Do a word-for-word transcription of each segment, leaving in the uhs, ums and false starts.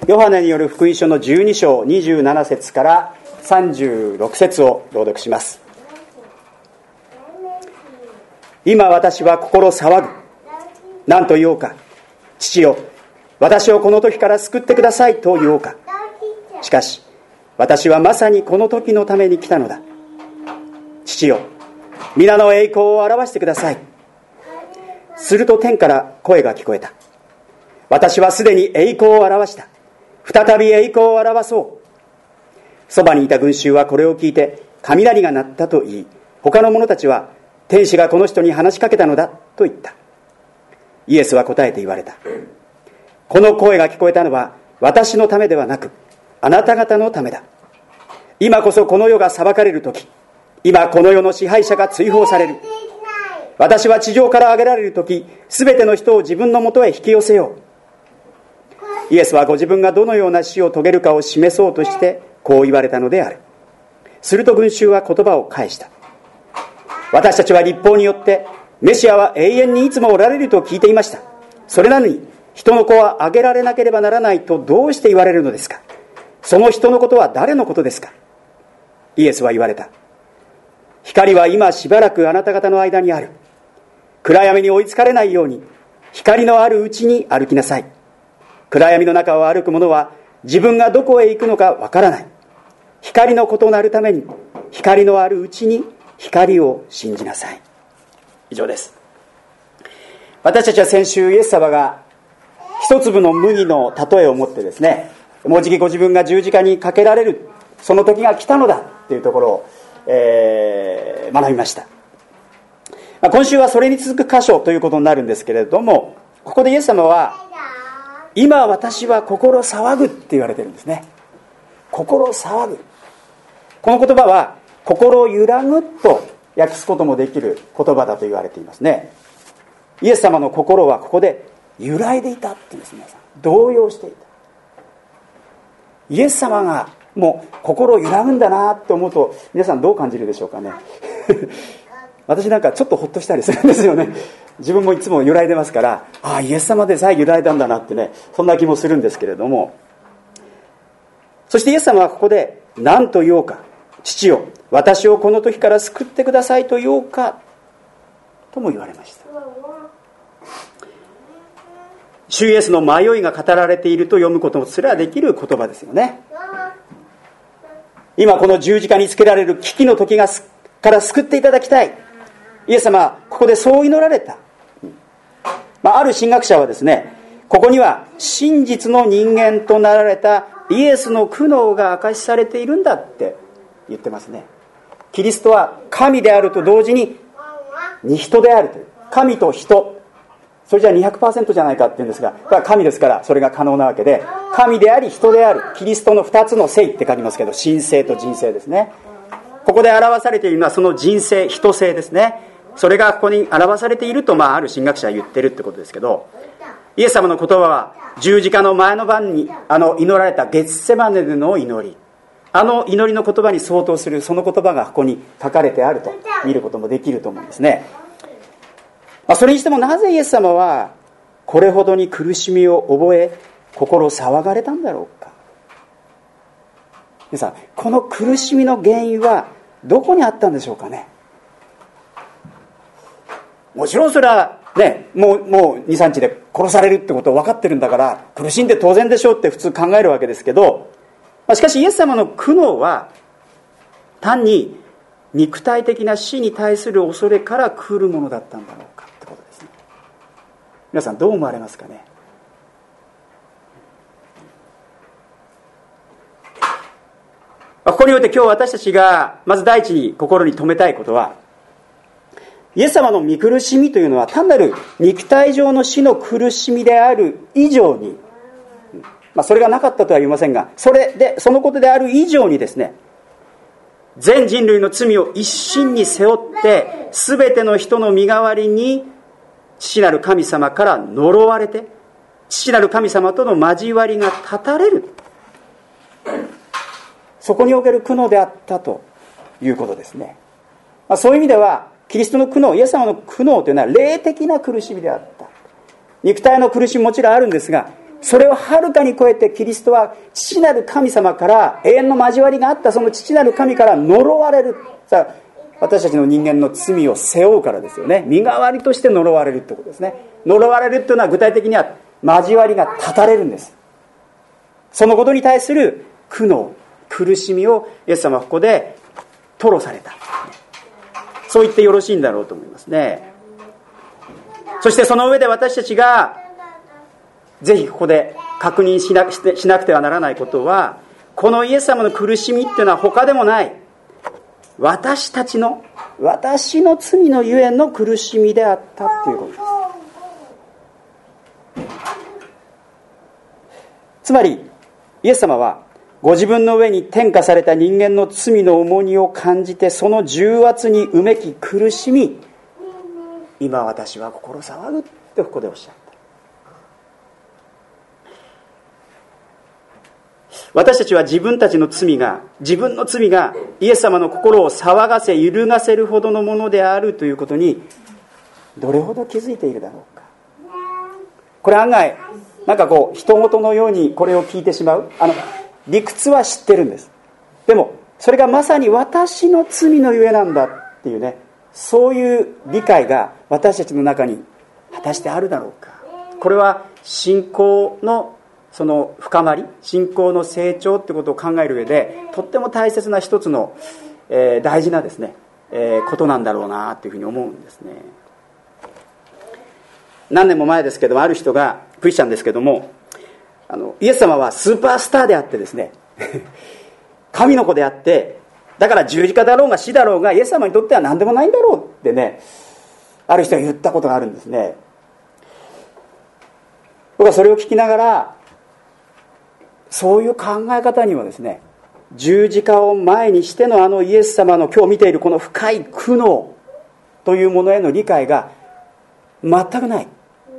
ヨハネによる福音書のじゅうに章にじゅうなな節からさんじゅうろく節を朗読します。今私は心騒ぐ。何と言おうか。父よ、私をこの時から救ってくださいと言おうか。しかし私はまさにこの時のために来たのだ。父よ、皆の栄光を表してください。すると天から声が聞こえた。私はすでに栄光を表した。再び栄光を表そう。そばにいた群衆はこれを聞いて雷が鳴ったと言い、他の者たちは天使がこの人に話しかけたのだと言った。イエスは答えて言われた。この声が聞こえたのは私のためではなく、あなた方のためだ。今こそこの世が裁かれる時、今この世の支配者が追放される。私は地上から上げられる時、すべての人を自分のもとへ引き寄せよう。イエスはご自分がどのような死を遂げるかを示そうとしてこう言われたのである。すると群衆は言葉を返した。私たちは律法によってメシアは永遠にいつもおられると聞いていました。それなのに人の子はあげられなければならないとどうして言われるのですか。その人のことは誰のことですか。イエスは言われた。光は今しばらくあなた方の間にある。暗闇に追いつかれないように光のあるうちに歩きなさい。暗闇の中を歩く者は自分がどこへ行くのかわからない。光のことなるために光のあるうちに光を信じなさい。以上です。私たちは先週イエス様が一粒の麦の例えを持ってですね、もうじきご自分が十字架にかけられるその時が来たのだというところを、えー、学びました。今週はそれに続く箇所ということになるんですけれども、ここでイエス様は今私は心騒ぐって言われてるんですね。心騒ぐ。この言葉は心揺らぐと訳すこともできる言葉だと言われていますね。イエス様の心はここで揺らいでいたって言うんです。皆さん動揺していた。イエス様がもう心揺らぐんだなって思うと皆さんどう感じるでしょうかね。私なんかちょっとほっとしたりするんですよね。自分もいつも揺らいでますから、ああイエス様でさえ揺らいだんだなってね、そんな気もするんですけれども、そしてイエス様はここで何と言おうか。父よ、私をこの時から救ってくださいと言おうかとも言われました。主イエスの迷いが語られていると読むことすらできる言葉ですよね。今この十字架につけられる危機の時がから救っていただきたい。イエス様はここでそう祈られた。まあ、ある神学者はですね、ここには真実の人間となられたイエスの苦悩が明かしされているんだって言ってますね。キリストは神であると同時にに人であるという。神と人、それじゃ にひゃくパーセント じゃないかっていうんですが、神ですからそれが可能なわけで、神であり人であるキリストのふたつの性って書きますけど、神性と人性ですね。ここで表されているのはその人性、人性ですね。それがここに表されていると、まあ、ある神学者は言ってるってことですけど、イエス様の言葉は十字架の前の晩にあの祈られたゲッセマネでの祈り、あの祈りの言葉に相当するその言葉がここに書かれてあると見ることもできると思うんですね。まあ、それにしてもなぜイエス様はこれほどに苦しみを覚え心騒がれたんだろうか。皆さん、この苦しみの原因はどこにあったんでしょうかね。もちろんそれはね、もう、もうに、さんにちで殺されるってことを分かってるんだから苦しんで当然でしょうって普通考えるわけですけど、まあ、しかしイエス様の苦悩は単に肉体的な死に対する恐れから来るものだったんだろうかってことですね。皆さんどう思われますかね。ここにおいて今日私たちがまず第一に心に留めたいことは、イエス様の御苦しみというのは単なる肉体上の死の苦しみである以上に、まあ、それがなかったとは言いませんが、それでそのことである以上にですね、全人類の罪を一身に背負って全ての人の身代わりに父なる神様から呪われて、父なる神様との交わりが断たれる、そこにおける苦悩であったということですね。まあ、そういう意味ではキリストの苦悩、イエス様の苦悩というのは霊的な苦しみであった。肉体の苦しみもちろんあるんですが、 それをはるかに超えてキリストは父なる神様から永遠の交わりがあったその父なる神から呪われる。さあ私たちの人間の罪を背負うからですよね。身代わりとして呪われるってことですね。呪われるっていうのは具体的には交わりが断たれるんです。そのことに対する苦悩、苦しみをイエス様はここで吐露された。そう言ってよろしいんだろうと思いますね。そしてその上で私たちがぜひここで確認し な, しなくてはならないことは、このイエス様の苦しみっていうのは他でもない、私たちの私の罪のゆえの苦しみであったっていうことです。つまりイエス様はご自分の上に転嫁された人間の罪の重荷を感じて、その重圧にうめき苦しみ、今私は心騒ぐってここでおっしゃった。私たちは自分たちの罪が自分の罪がイエス様の心を騒がせ揺るがせるほどのものであるということにどれほど気づいているだろうか。これ案外なんかこう人事のようにこれを聞いてしまう、あの理屈は知ってるんです。でもそれがまさに私の罪のゆえなんだっていうね、そういう理解が私たちの中に果たしてあるだろうか。これは信仰のその深まり、信仰の成長ってことを考える上でとっても大切な一つの、えー、大事なですね、えー、ことなんだろうなというふうに思うんですね。何年も前ですけども、ある人がクリスチャンですけども、あのイエス様はスーパースターであってですね神の子であって、だから十字架だろうが死だろうがイエス様にとっては何でもないんだろうってね、ある人が言ったことがあるんですね。僕はそれを聞きながら、そういう考え方にはですね、十字架を前にしてのあのイエス様の今日見ているこの深い苦悩というものへの理解が全くない。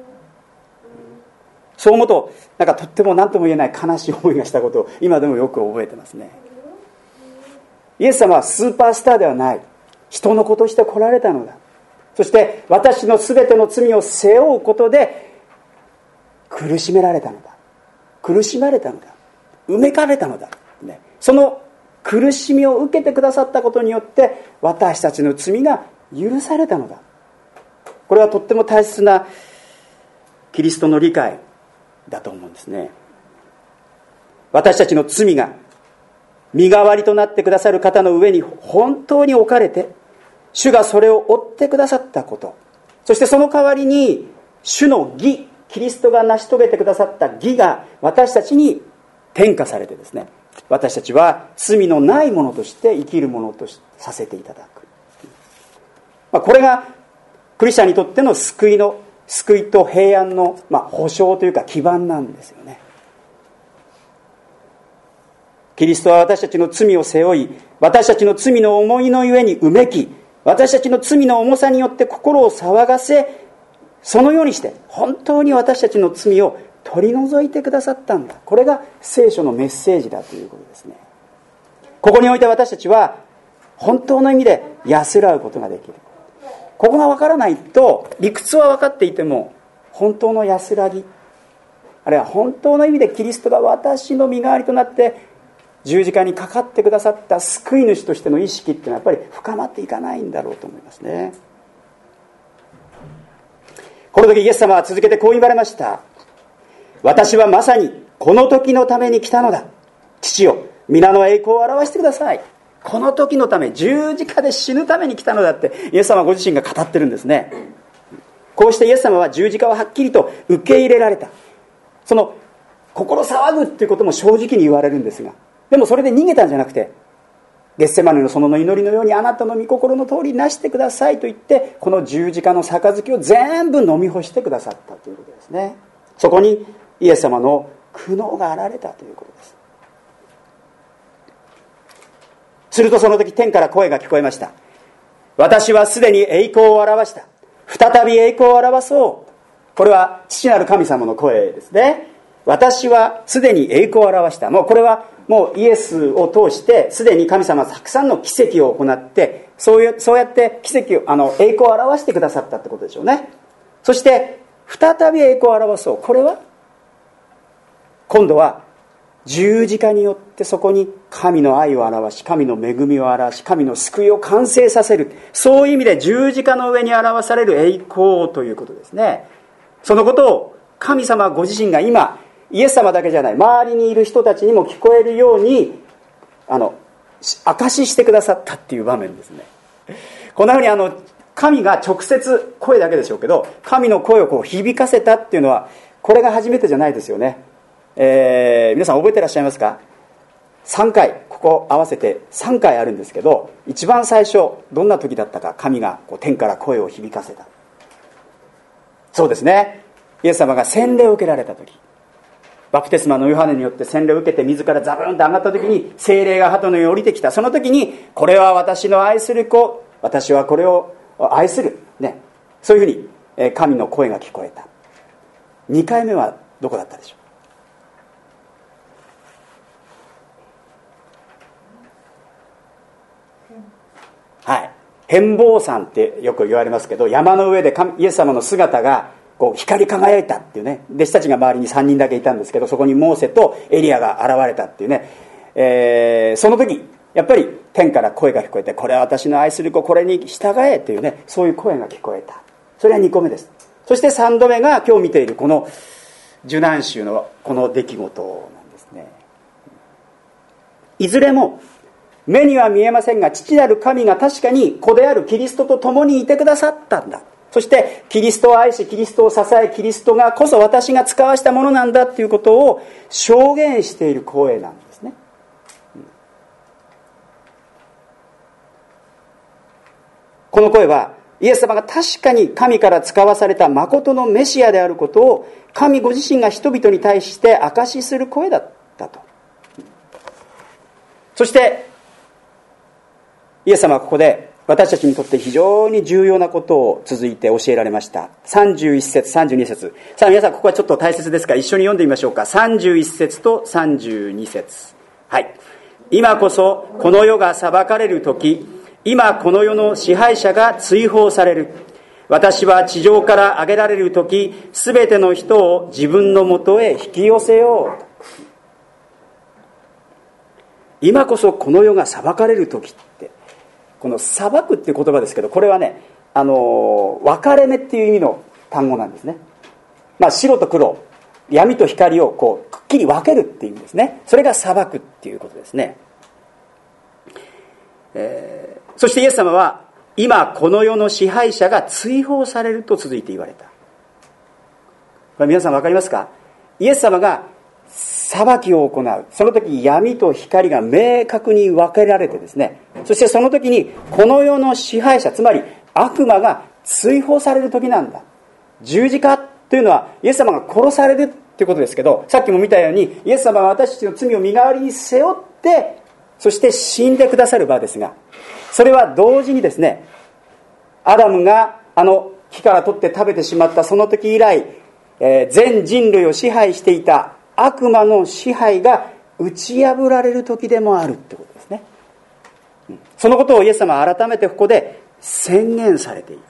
そう思うとなんかとっても何とも言えない悲しい思いがしたことを今でもよく覚えてますね。イエス様はスーパースターではない、人の子として来られたのだ。そして私のすべての罪を背負うことで苦しめられたのだ、苦しまれたのだ、埋めかれたのだ、ね、その苦しみを受けてくださったことによって私たちの罪が許されたのだ。これはとっても大切なキリストの理解だと思うんですね。私たちの罪が身代わりとなってくださる方の上に本当に置かれて、主がそれを負ってくださったこと、そしてその代わりに主の義、キリストが成し遂げてくださった義が私たちに転嫁されてですね、私たちは罪のないものとして生きるものとさせていただく、まあ、これがクリスチャンにとっての救いの救いと平安の、まあ、保証というか基盤なんですよね。キリストは私たちの罪を背負い、私たちの罪の重いのゆえにうめき、私たちの罪の重さによって心を騒がせ、そのようにして本当に私たちの罪を取り除いてくださったんだ。これが聖書のメッセージだということですね。ここにおいて私たちは本当の意味で安らぐことができる。ここが分からないと、理屈は分かっていても本当の安らぎ、あるいは本当の意味でキリストが私の身代わりとなって十字架にかかってくださった救い主としての意識っていうのはやっぱり深まっていかないんだろうと思いますね。この時イエス様は続けてこう言われました。私はまさにこの時のために来たのだ。父よ、皆の栄光を表してください。この時のため、十字架で死ぬために来たのだってイエス様ご自身が語ってるんですね。こうしてイエス様は十字架をはっきりと受け入れられた。その心騒ぐっていうことも正直に言われるんですが、でもそれで逃げたんじゃなくて、ゲッセマネの園の祈りのようにあなたの御心の通りなしてくださいと言って、この十字架の杯を全部飲み干してくださったということですね。そこにイエス様の苦悩があられたということです。するとその時天から声が聞こえました。私はすでに栄光を表した。再び栄光を表そう。これは父なる神様の声ですね。私はすでに栄光を表した。もうこれはもうイエスを通してすでに神様はたくさんの奇跡を行って、そういうそうやって奇跡をあの栄光を表してくださったってことでしょうね。そして再び栄光を表そう。これは今度は十字架によってそこに神の愛を表し、神の恵みを表し、神の救いを完成させる、そういう意味で十字架の上に表される栄光ということですね。そのことを神様ご自身が今、イエス様だけじゃない、周りにいる人たちにも聞こえるようにあの証ししてくださったっていう場面ですね。こんなふうにあの神が直接、声だけでしょうけど、神の声をこう響かせたっていうのは、これが初めてじゃないですよね。えー、皆さん覚えてらっしゃいますか？さんかい、ここ合わせてさんかいあるんですけど、一番最初どんな時だったか、神がこう天から声を響かせた。そうですね、イエス様が洗礼を受けられた時、バプテスマのヨハネによって洗礼を受けて自らザブーンと上がった時に、聖霊が鳩のように降りてきた。その時に、これは私の愛する子、私はこれを愛する、ね、そういうふうに神の声が聞こえた。にかいめはどこだったでしょう？はい、変貌山ってよく言われますけど、山の上でイエス様の姿がこう光り輝いたっていうね、弟子たちが周りにさんにんだけいたんですけど、そこにモーセとエリアが現れたっていうね、えー、その時やっぱり天から声が聞こえて、これは私の愛する子、これに従えというね、そういう声が聞こえた。それはにこめです。そしてさんどめが今日見ているこの受難週のこの出来事なんですね。いずれも目には見えませんが、父なる神が確かに子であるキリストと共にいてくださったんだ。そしてキリストを愛し、キリストを支え、キリストがこそ私が使わしたものなんだということを証言している声なんですね。この声はイエス様が確かに神から使わされた誠のメシアであることを神ご自身が人々に対して証しする声だったと。そしてイエス様はここで私たちにとって非常に重要なことを続いて教えられました。さんじゅういっ節、さんじゅうに節。さあ皆さん、ここはちょっと大切ですから一緒に読んでみましょうか。さんじゅういっ節とさんじゅうに節。はい。今こそこの世が裁かれる時、今この世の支配者が追放される。私は地上から上げられる時、すべての人を自分のもとへ引き寄せよう。今こそこの世が裁かれる時って、この裁くっていう言葉ですけど、これはね、あの分かれ目っていう意味の単語なんですね。まあ白と黒、闇と光をこうくっきり分けるっていうんですね。それが裁くっていうことですね。えー、そしてイエス様は今この世の支配者が追放されると続いて言われた。これ皆さん分かりますか？イエス様が裁きを行う。その時闇と光が明確に分けられてですね、そしてその時にこの世の支配者、つまり悪魔が追放される時なんだ。十字架というのはイエス様が殺されるということですけど、さっきも見たようにイエス様は私たちの罪を身代わりに背負って、そして死んでくださる場ですが、それは同時にですね、アダムがあの木から取って食べてしまったその時以来、えー、全人類を支配していた悪魔の支配が打ち破られる時でもあるってことですね。そのことをイエス様は改めてここで宣言されている。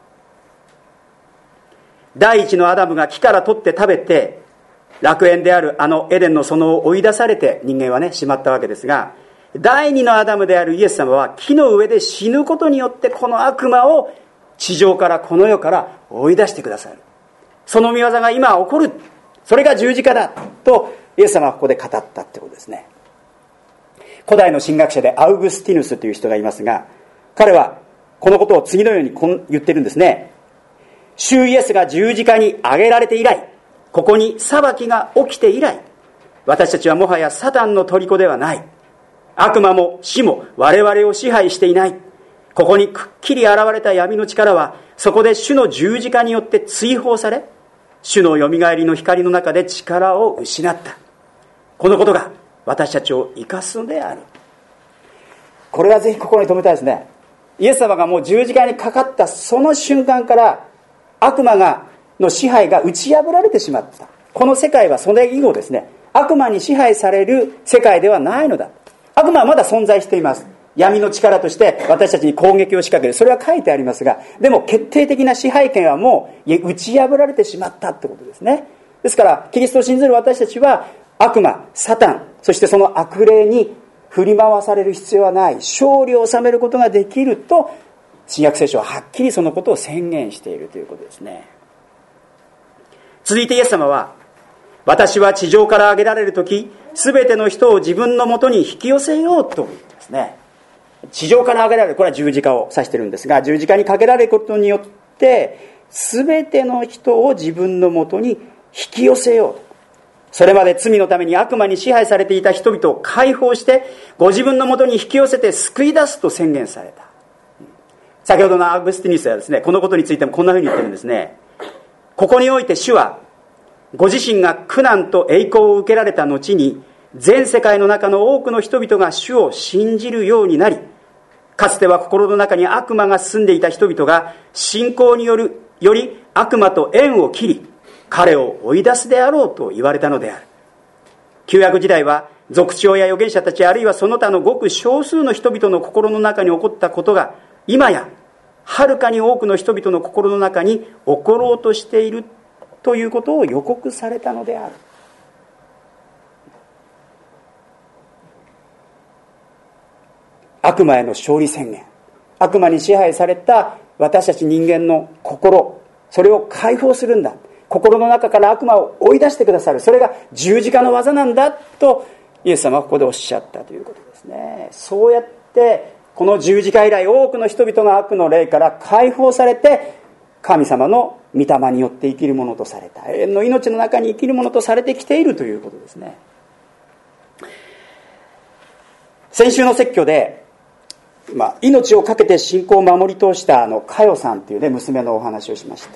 第一のアダムが木から取って食べて、楽園であるあのエデンの園を追い出されて人間はねしまったわけですが、第二のアダムであるイエス様は木の上で死ぬことによってこの悪魔を地上からこの世から追い出してくださる。その御業が今起こる。それが十字架だとイエス様はここで語ったってことですね。古代の神学者でアウグスティヌスという人がいますが、彼はこのことを次のように言ってるんですね。主イエスが十字架に上げられて以来、ここに裁きが起きて以来、私たちはもはやサタンの虜ではない。悪魔も死も我々を支配していない。ここにくっきり現れた闇の力は、そこで主の十字架によって追放され、主のよみがえりの光の中で力を失った。このことが私たちを生かすのである。これはぜひ心に留めたいですね。イエス様がもう十字架にかかったその瞬間から、悪魔がの支配が打ち破られてしまった。この世界はそれ以後ですね、悪魔に支配される世界ではないのだ。悪魔はまだ存在しています。闇の力として私たちに攻撃を仕掛ける。それは書いてありますが、でも決定的な支配権はもう打ち破られてしまったってことですね。ですからキリストを信ずる私たちは悪魔、サタン、そしてその悪霊に振り回される必要はない、勝利を収めることができると新約聖書ははっきりそのことを宣言しているということですね。続いてイエス様は、私は地上から上げられるとき、すべての人を自分のもとに引き寄せようと言うんですね。地上から上げられる、これは十字架を指しているんですが、十字架にかけられることによってすべての人を自分のもとに引き寄せようと、それまで罪のために悪魔に支配されていた人々を解放してご自分のもとに引き寄せて救い出すと宣言された。先ほどのアグスティヌスはですね、このことについてもこんなふうに言ってるんですね。ここにおいて主はご自身が苦難と栄光を受けられた後に、全世界の中の多くの人々が主を信じるようになり、かつては心の中に悪魔が住んでいた人々が信仰によるより悪魔と縁を切り、彼を追い出すであろうと言われたのである。旧約時代は族長や預言者たち、あるいはその他のごく少数の人々の心の中に起こったことが、今やはるかに多くの人々の心の中に起ころうとしているということを予告されたのである。悪魔への勝利宣言、悪魔に支配された私たち人間の心、それを解放するんだ、心の中から悪魔を追い出してくださる、それが十字架の技なんだとイエス様はここでおっしゃったということですね。そうやってこの十字架以来、多くの人々が悪の霊から解放されて、神様の御霊によって生きるものとされた、永遠の命の中に生きるものとされてきているということですね。先週の説教で、まあ、命を懸けて信仰を守り通したあの佳代さんという、ね、娘のお話をしました。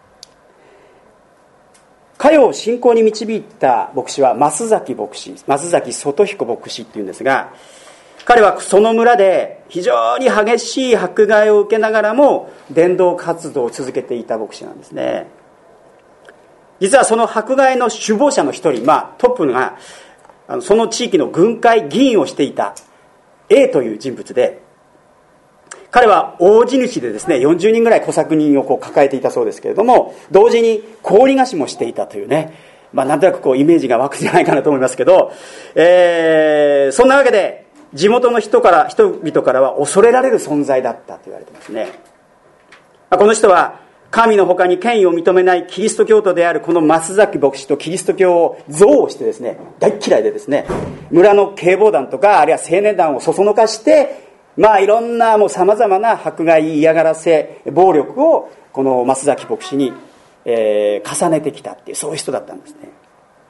佳代を信仰に導いた牧師は増崎牧師、増崎外彦牧師っていうんですが、彼はその村で非常に激しい迫害を受けながらも伝道活動を続けていた牧師なんですね。実はその迫害の首謀者の一人、まあ、トップがあのその地域の軍会議員をしていた A という人物で、彼は大地主でですね、よんじゅうにんぐらい小作人をこう抱えていたそうですけれども、同時に高利貸しもしていたというね、まあ、なんとなくこうイメージが湧くんじゃないかなと思いますけど、えー、そんなわけで地元の人から人々からは恐れられる存在だったと言われてますね。この人は神の他に権威を認めないキリスト教徒であるこの増崎牧師とキリスト教を憎悪してですね、大嫌いでですね、村の警防団とかあるいは青年団をそそのかして、まあいろんなもう様々な迫害、嫌がらせ、暴力をこの増崎牧師に、えー、重ねてきたっていう、そういう人だったんですね。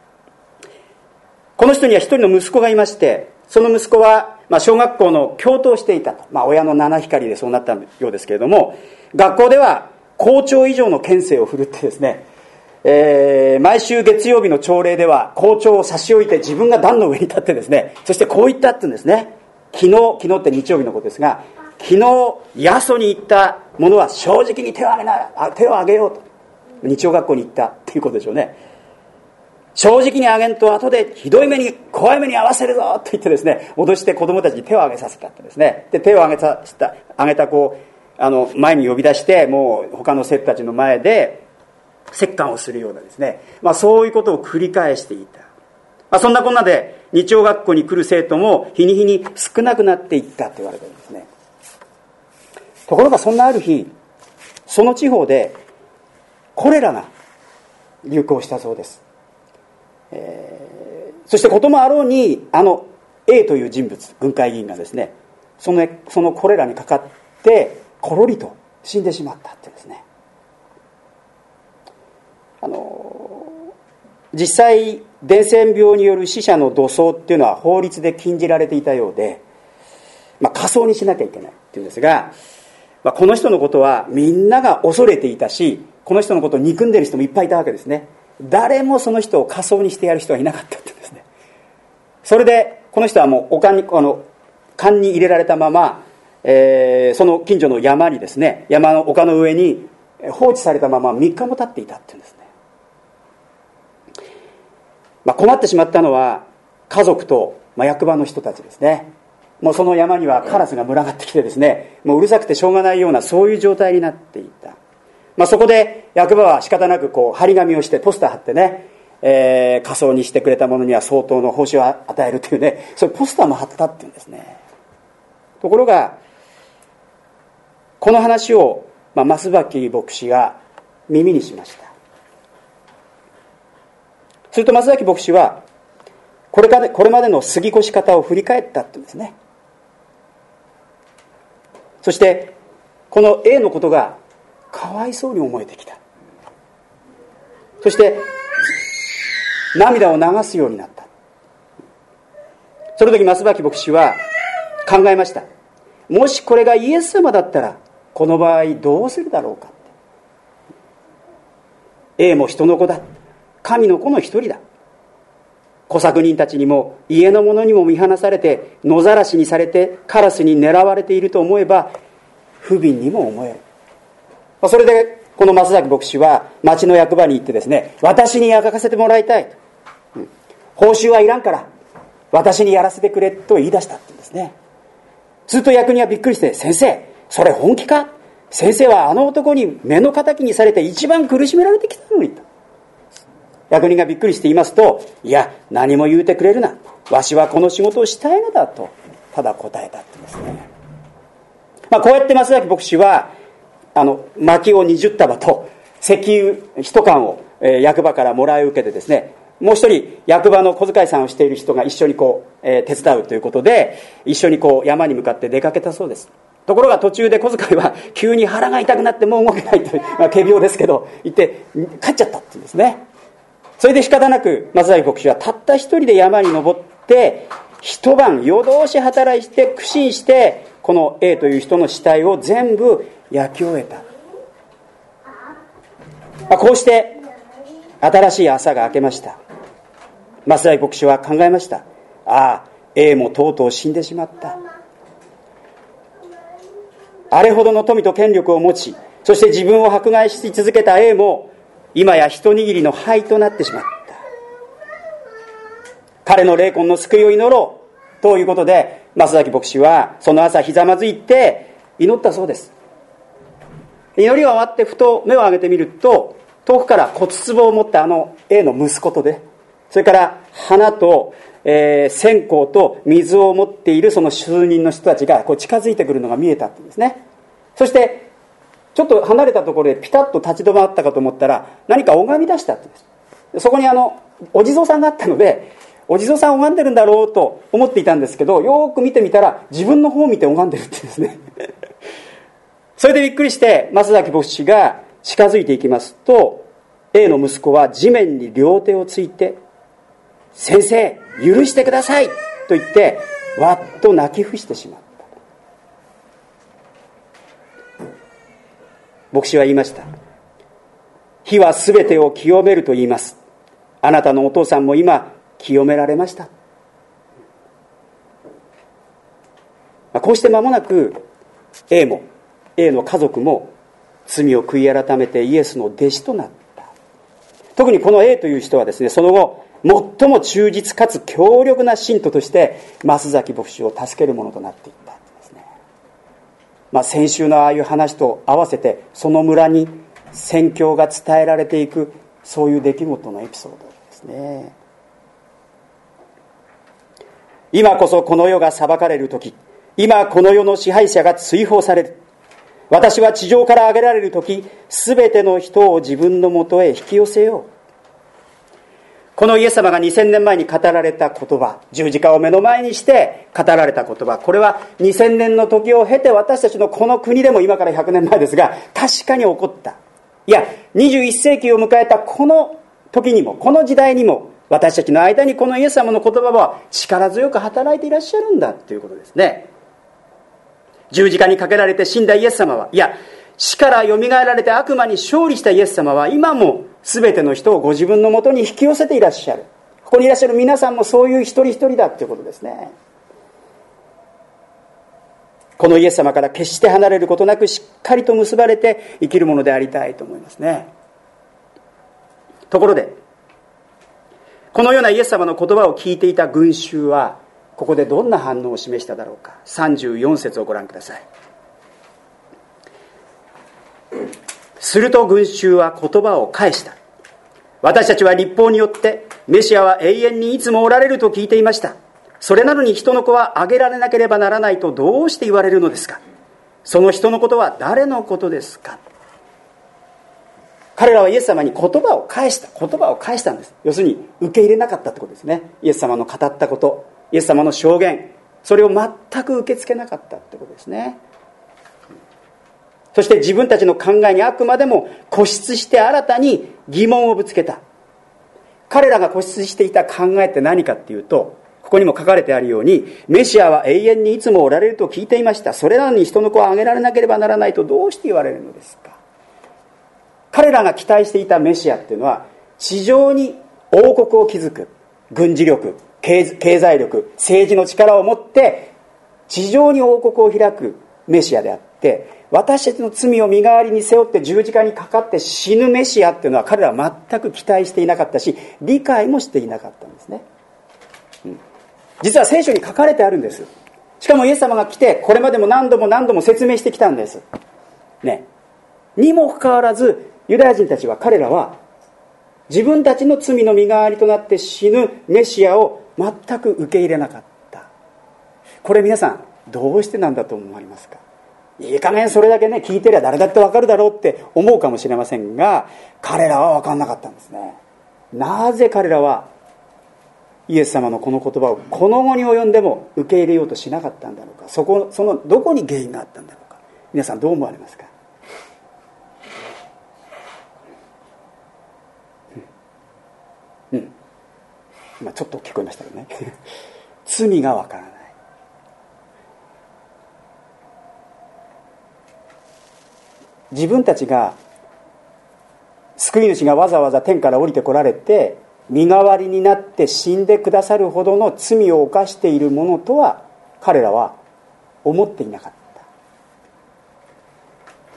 この人には一人の息子がいまして、その息子は、まあ、小学校の教頭をしていたと、まあ、親の七光でそうなったようですけれども、学校では校長以上の権勢を振るってですね、えー、毎週月曜日の朝礼では校長を差し置いて自分が段の上に立ってですね、そしてこう言ったって言うんですね。昨日、昨日って日曜日のことですが、昨日やそに行った者は正直に手を挙げな、手を挙げようと、日曜学校に行ったっていうことでしょうね。正直にあげんと後でひどい目に怖い目に遭わせるぞと言ってですね、脅して子供たちに手を挙げさせたってですね。で、手を挙げさせた、挙げた子をあの前に呼び出して、もう他の生徒たちの前で折檻をするようなですね、まあそういうことを繰り返していた。まあ、そんなこんなで日曜学校に来る生徒も日に日に少なくなっていったと言われているんですね。ところがそんなある日、その地方でコレラが流行したそうです。えー、そしてこともあろうに、あの A という人物、軍会議員がですね、その、そのコレラにかかってコロリと死んでしまったってですね。あの実際伝染病による死者の土葬っていうのは法律で禁じられていたようで、まあ、火葬にしなきゃいけないっていうんですが、まあ、この人のことはみんなが恐れていたし、この人のことを憎んでいる人もいっぱいいたわけですね。誰もその人を火葬にしてやる人はいなかったってですね。それでこの人はもうお棺に、あの棺に入れられたまま、えー、その近所の山にですね、山の丘の上に放置されたままみっかも経っていたっていうんですね。まあ、困ってしまったのは家族と、まあ、役場の人たちですね。もうその山にはカラスが群がってきてですね、もううるさくてしょうがないようなそういう状態になっていた。まあ、そこで役場は仕方なくこう張り紙をしてポスター貼ってね、 えー、仮装にしてくれた者には相当の報酬を与えるというね、そういうポスターも貼ったっていうんですね。ところがこの話を、まあ、増垣牧師が耳にしました。すると増垣牧師はこれかでこれまでの過ぎ越し方を振り返ったっていうんですね。そしてこの A のことがかわいそうに思えてきた。そして涙を流すようになった。その時増垣牧師は考えました。もしこれがイエス様だったらこの場合どうするだろうか。 A も人の子だ、神の子の一人だ。小作人たちにも家の者にも見放されて野ざらしにされてカラスに狙われていると思えば不憫にも思える。それでこの増崎牧師は町の役場に行ってですね、私に焼かせてもらいたいと、うん、報酬はいらんから私にやらせてくれと言い出したって言うんですね。すると役人はびっくりして、先生それ本気か、先生はあの男に目の敵にされて一番苦しめられてきたのにと。役人がびっくりして言いますと、いや何も言うてくれるな、わしはこの仕事をしたいのだとただ答えたって言うんですね。まあ、こうやって増崎牧師はあの薪をにじゅう束と石油一缶を、えー、役場からもらい受けてですね、もう一人役場の小遣いさんをしている人が一緒にこう、えー、手伝うということで一緒にこう山に向かって出かけたそうです。ところが途中で小遣いは急に腹が痛くなってもう動けないという、まあ、仮病ですけど言って帰っちゃったっていうんですね。それで仕方なく増崎牧師はたった一人で山に登って一晩夜通し働いて苦心してこの A という人の死体を全部焼き終えた。まあ、こうして新しい朝が明けました。増崎牧師は考えました。ああ A もとうとう死んでしまった。あれほどの富と権力を持ち、そして自分を迫害し続けた A も今や一握りの灰となってしまった。彼の霊魂の救いを祈ろうということで増崎牧師はその朝ひざまずいて祈ったそうです。祈りが終わってふと目を上げてみると、遠くから骨壺を持ったあの A の息子とで、それから花と、えー、線香と水を持っているその数人の人たちがこう近づいてくるのが見えたってんですね。そしてちょっと離れたところでピタッと立ち止まったかと思ったら何か拝み出したってんです。そこにあのお地蔵さんがあったので、お地蔵さん拝んでるんだろうと思っていたんですけど、よく見てみたら自分の方を見て拝んでるって言うんですね。それでびっくりして増崎牧師が近づいていきますと、 A の息子は地面に両手をついて、先生許してくださいと言ってわっと泣き伏してしまった。牧師は言いました。火はすべてを清めると言います。あなたのお父さんも今清められました。こうして間もなく A も A の家族も罪を悔い改めてイエスの弟子となった。特にこの A という人はですね、その後最も忠実かつ強力な信徒として増崎牧師を助けるものとなっていったんですね。まあ、先週のああいう話と合わせてその村に宣教が伝えられていく、そういう出来事のエピソードですね。今こそこの世が裁かれる時、今この世の支配者が追放される、私は地上から上げられる時、すべての人を自分のもとへ引き寄せよう。このイエス様がにせんねんまえに語られた言葉、十字架を目の前にして語られた言葉、これはにせんねんの時を経て私たちのこの国でも今からひゃくねんまえですが確かに起こった。いやにじゅういっせいきを迎えたこの時にも、この時代にも私たちの間にこのイエス様の言葉は力強く働いていらっしゃるんだということですね。十字架にかけられて死んだイエス様は、いや死からよみがえられて悪魔に勝利したイエス様は今も全ての人をご自分のもとに引き寄せていらっしゃる。ここにいらっしゃる皆さんもそういう一人一人だということですね。このイエス様から決して離れることなくしっかりと結ばれて生きるものでありたいと思いますね。ところでこのようなイエス様の言葉を聞いていた群衆はここでどんな反応を示しただろうか。さんじゅうよん節をご覧ください。すると群衆は言葉を返した。 私たちは律法によってメシアは永遠にいつもおられると聞いていました。それなのに人の子は挙げられなければならないとどうして言われるのですか。その人のことは誰のことですか。彼らはイエス様に言葉を返した言葉を返したんです。要するに受け入れなかったってことですね。イエス様の語ったこと、イエス様の証言、それを全く受け付けなかったってことですね。そして自分たちの考えにあくまでも固執して新たに疑問をぶつけた。彼らが固執していた考えって何かっていうと、ここにも書かれてあるように、メシアは永遠にいつもおられると聞いていました。それなのに人の子を挙げられなければならないとどうして言われるのですか。彼らが期待していたメシアっていうのは、地上に王国を築く、軍事力、経済力、政治の力を持って地上に王国を開くメシアであって、私たちの罪を身代わりに背負って十字架にかかって死ぬメシアっていうのは彼らは全く期待していなかったし、理解もしていなかったんですね。うん、実は聖書に書かれてあるんです。しかもイエス様が来てこれまでも何度も何度も説明してきたんですね。にもかかわらずユダヤ人たちは、彼らは自分たちの罪の身代わりとなって死ぬメシアを全く受け入れなかった。これ皆さんどうしてなんだと思われますか。いい加減それだけね聞いてりゃ誰だってわかるだろうって思うかもしれませんが、彼らは分かんなかったんですね。なぜ彼らはイエス様のこの言葉をこの後に及んでも受け入れようとしなかったんだろうか。そこそのどこに原因があったんだろうか。皆さんどう思われますか。うん、今ちょっと聞こえましたよね罪がわからない。自分たちが救い主がわざわざ天から降りてこられて身代わりになって死んでくださるほどの罪を犯しているものとは彼らは思っていなかった。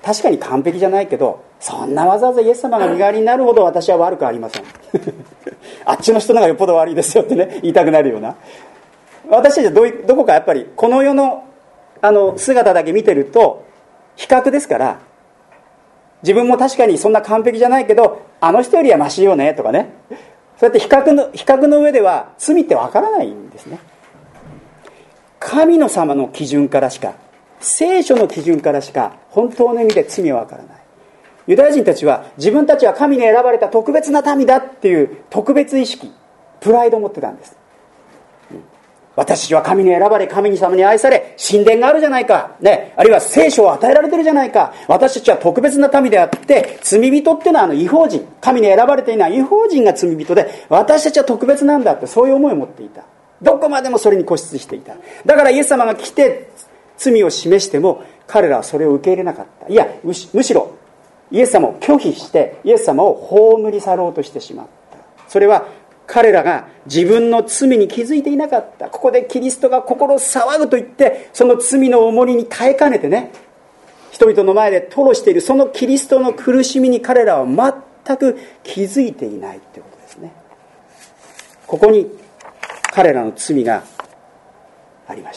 確かに完璧じゃないけど、そんなわざわざイエス様が身代わりになるほど私は悪くありませんあっちの人の方がよっぽど悪いですよってね言いたくなるような。私たちは ど, どこかやっぱりこの世のあの姿だけ見てると比較ですから、自分も確かにそんな完璧じゃないけどあの人よりはマシよねとかね、そうやって比較の比較の上では罪ってわからないんですね。神の様の基準からしか、聖書の基準からしか本当の意味で罪はわからない。ユダヤ人たちは自分たちは神に選ばれた特別な民だっていう特別意識、プライドを持ってたんです。私たちは神に選ばれ、神様に愛され、神殿があるじゃないか、ね、あるいは聖書を与えられてるじゃないか、私たちは特別な民であって、罪人っていうのはあの異邦人、神に選ばれていない異邦人が罪人で、私たちは特別なんだって、そういう思いを持っていた。どこまでもそれに固執していた。だからイエス様が来て罪を示しても彼らはそれを受け入れなかった。いや、むし、むしろイエス様を拒否してイエス様を葬り去ろうとしてしまった。それは彼らが自分の罪に気づいていなかった。ここでキリストが心騒ぐと言って、その罪の重荷に耐えかねてね、人々の前で吐露しているそのキリストの苦しみに彼らは全く気づいていないということですね。ここに彼らの罪がありました。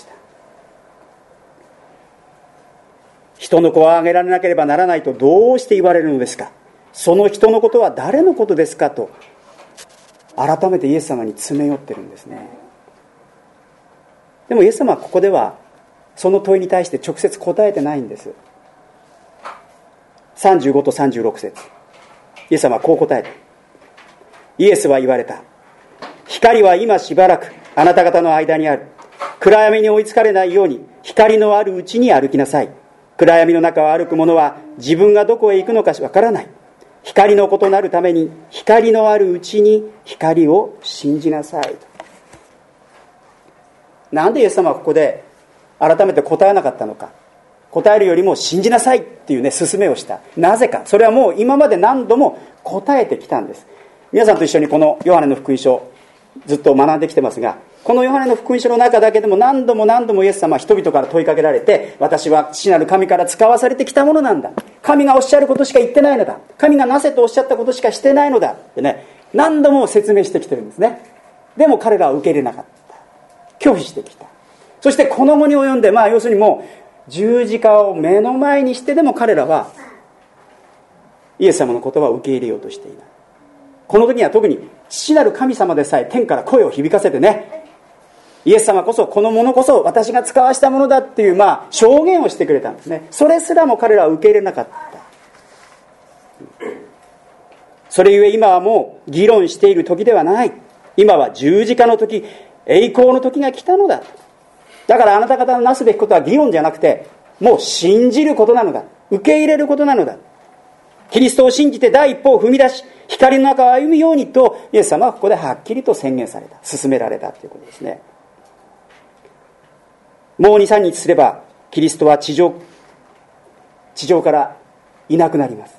人の子をあげられなければならないとどうして言われるのですか。その人のことは誰のことですかと改めてイエス様に詰め寄ってるんですね。でもイエス様はここではその問いに対して直接答えてないんです。さんじゅうごとさんじゅうろく節、イエス様はこう答えた。イエスは言われた。光は今しばらくあなた方の間にある。暗闇に追いつかれないように光のあるうちに歩きなさい。暗闇の中を歩く者は自分がどこへ行くのかわからない。光のことなるために光のあるうちに光を信じなさい。なんでイエス様はここで改めて答えなかったのか。答えるよりも信じなさいっていうね勧めをした。なぜか。それはもう今まで何度も答えてきたんです。皆さんと一緒にこのヨハネの福音書ずっと学んできてますが、このヨハネの福音書の中だけでも何度も何度もイエス様は人々から問いかけられて、私は父なる神から使わされてきたものなんだ、神がおっしゃることしか言ってないのだ、神がなせとおっしゃったことしかしてないのだってね、何度も説明してきてるんですね。でも彼らは受け入れなかった。拒否してきた。そしてこの後に及んで、まあ要するにもう十字架を目の前にしてでも彼らはイエス様の言葉を受け入れようとしていない。 この時には特に父なる神様でさえ天から声を響かせてね、イエス様こそ、このものこそ私が使わしたものだっていう、まあ証言をしてくれたんですね。それすらも彼らは受け入れなかった。それゆえ今はもう議論している時ではない。今は十字架の時、栄光の時が来たのだ。だからあなた方のなすべきことは議論じゃなくて、もう信じることなのだ。受け入れることなのだ。キリストを信じて第一歩を踏み出し、光の中を歩むようにとイエス様はここではっきりと宣言された、進められたということですね。もうに、さんにちすればキリストは地上地上からいなくなります。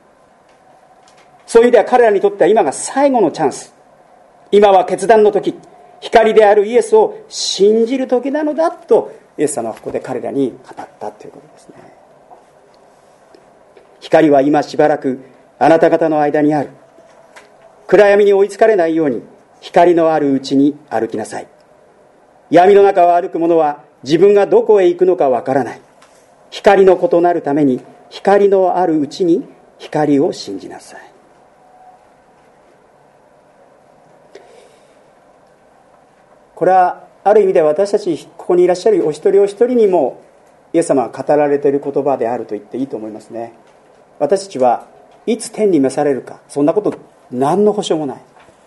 そういう意味では彼らにとっては今が最後のチャンス、今は決断の時、光であるイエスを信じる時なのだとイエス様はここで彼らに語ったということですね。光は今しばらくあなた方の間にある。暗闇に追いつかれないように光のあるうちに歩きなさい。闇の中を歩く者は自分がどこへ行くのかわからない。光の異なるために光のあるうちに光を信じなさい。これはある意味で私たちここにいらっしゃるお一人お一人にもイエス様が語られている言葉であると言っていいと思いますね。私たちはいつ天に召されるか、そんなこと何の保証もない。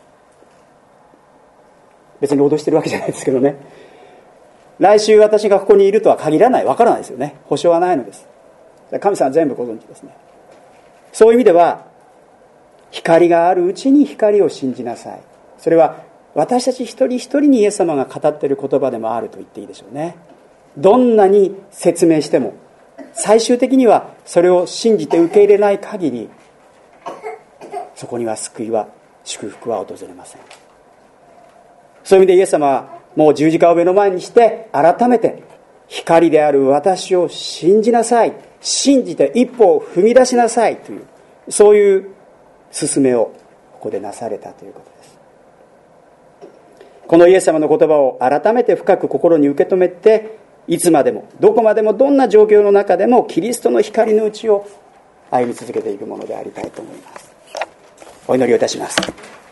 別に脅してるわけじゃないですけどね。来週私がここにいるとは限らない、わからないですよね。保証はないのです。神様は全部ご存知ですね。そういう意味では光があるうちに光を信じなさい。それは私たち一人一人にイエス様が語っている言葉でもあると言っていいでしょうね。どんなに説明しても最終的にはそれを信じて受け入れない限り、そこには救いは祝福は訪れません。そういう意味でイエス様はもう十字架を目の前にして改めて光である私を信じなさい、信じて一歩を踏み出しなさいという、そういう勧めをここでなされたということです。このイエス様の言葉を改めて深く心に受け止めて、いつまでもどこまでもどんな状況の中でもキリストの光のうちを歩み続けていくものでありたいと思います。お祈りをいたします。